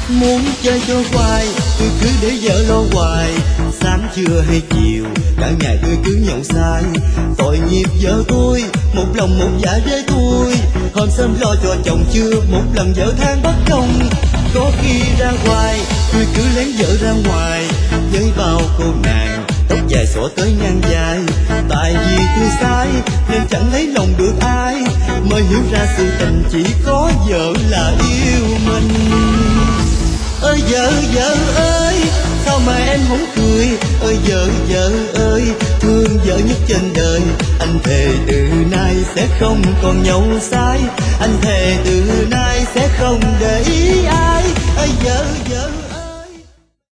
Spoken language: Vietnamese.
Muốn chơi cho hoài, tôi cứ để vợ lo hoài. Sáng trưa hay chiều, cả ngày tôi cứ nhậu say. Tội nghiệp vợ tôi, một lòng một dạ với tôi. Hôm sớm lo cho chồng chưa, một lần vợ than bất công. Có khi ra ngoài, tôi cứ lén vợ ra ngoài. Với bao cô nàng, tóc dài xõa tới ngang vai. Tại vì tôi sai, nên chẳng lấy lòng được ai. Mới hiểu ra sự tình chỉ có vợ là yêu mình. Ơi vợ vợ ơi, sao mà em không cười? Ơi vợ vợ ơi, thương vợ nhất trên đời. Anh thề từ nay sẽ không còn nhậu say. Anh thề từ nay sẽ không để ý ai. Ơi vợ vợ